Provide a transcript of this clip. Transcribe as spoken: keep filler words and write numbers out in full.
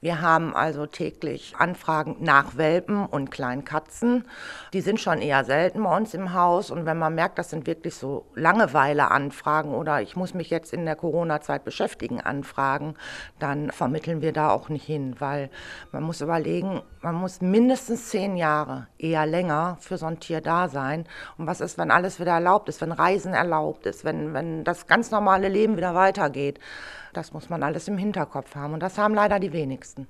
Wir haben also täglich Anfragen nach Welpen und kleinen Katzen. Die sind schon eher selten bei uns im Haus. Und wenn man merkt, das sind wirklich so Langeweile-Anfragen oder ich muss mich jetzt in der Corona-Zeit beschäftigen, Anfragen, dann vermitteln wir da auch nicht hin, weil man muss überlegen, man muss mindestens zehn Jahre, eher länger, für so ein Tier da sein. Und was ist, wenn alles wieder erlaubt ist, wenn Reisen erlaubt ist, wenn, wenn das ganz normale Leben wieder weitergeht? Das muss man alles im Hinterkopf haben und das haben leider die wenigsten.